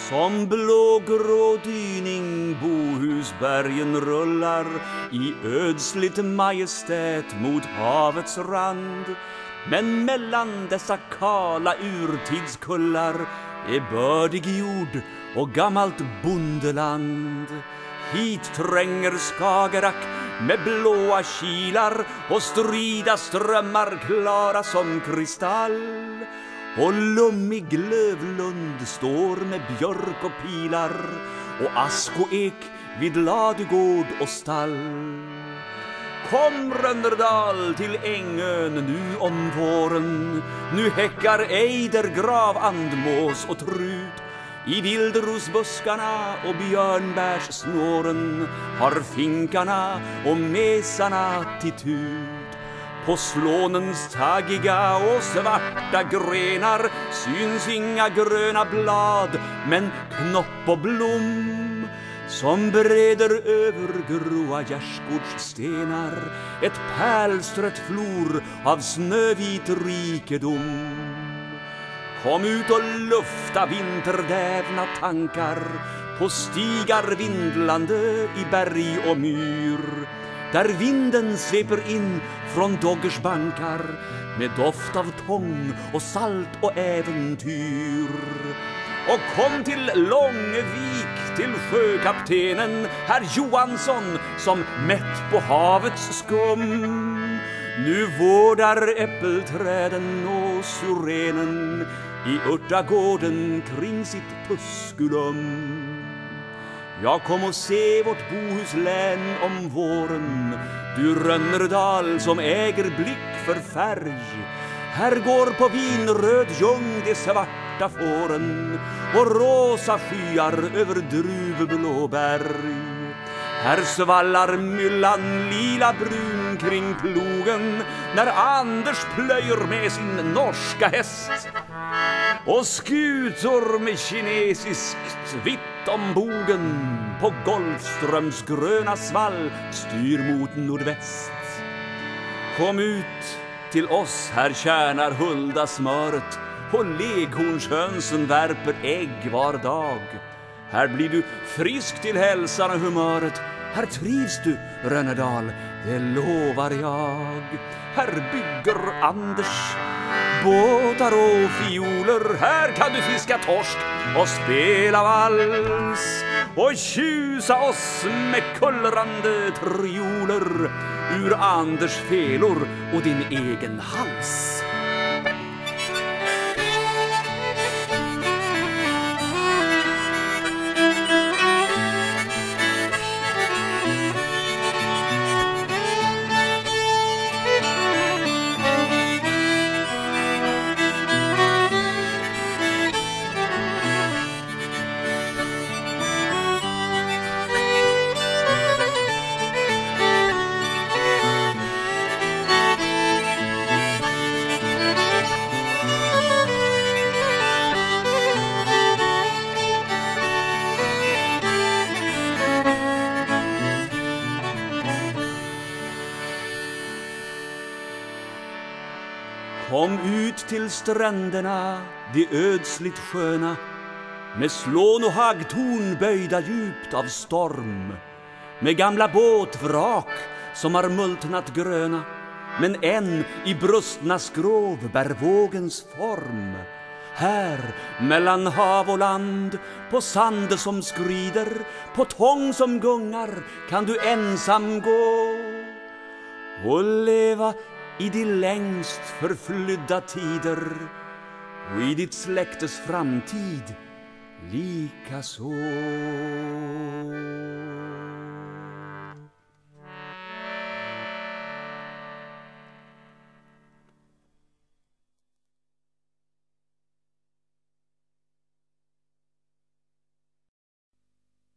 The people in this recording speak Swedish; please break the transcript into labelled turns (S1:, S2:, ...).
S1: Som blågrå dyning Bohusbergen rullar i ödsligt majestät mot havets rand. Men mellan dessa kala urtidskullar är bördig jord och gammalt bondeland. Hit tränger Skagerrak med blåa kilar och strida strömmar klara som kristall. Och lummig Lövlund står med björk och pilar och ask och ek vid ladugård och stall. Kom Rönnerdal till Ängön nu om våren. Nu häckar ejder, grav, andmås och trut. I vildrosbuskarna och björnbärssnåren har finkarna och mesarna attityd. På slånens taggiga och svarta grenar syns inga gröna blad, men knopp och blom som breder över gråa gärdsgårdsstenar ett pärlstrött flor av snövit rikedom. Kom ut och lufta vinterdävna tankar på stigar vindlande i berg och myr, där vinden sveper in från Doggers bankar med doft av tång och salt och äventyr. Och kom till Långevik, till sjökaptenen herr Johansson som mätt på havets skum nu vårdar äppelträden och syrenen i örtagården kring sitt Tusculum. Jag kom och se vårt Bohuslän om våren, du Rönnerdal som äger blick för färg. Här går på vinröd ljung de svarta fåren och rosa skyar över druvblå berg. Här svallar myllan lila brun kring plogen när Anders plöjer med sin norska häst. Och skutor med kinesiskt vitt om bogen på Golfströms gröna svall styr mot nordväst. Kom ut till oss, här tjänar hulda smöret och leghornshönsen värper ägg var dag. Här blir du frisk till hälsan och humöret. Här trivs du, Rönnerdal, det lovar jag. Här bygger Anders båtar och fioler. Här kan du fiska torsk och spela vals och tjusa oss med kullrande trioler ur Anders felor och din egen hals. Kom ut till stränderna, de ödsligt sköna, med slån och haggtorn böjda djupt av storm, med gamla båtvrak som har multnat gröna, men än i brustna skrov bär vågens form. Här mellan hav och land, på sand som skrider, på tång som gungar, kan du ensam gå och leva i de längst förflydda tider och i ditt släktes framtid lika så.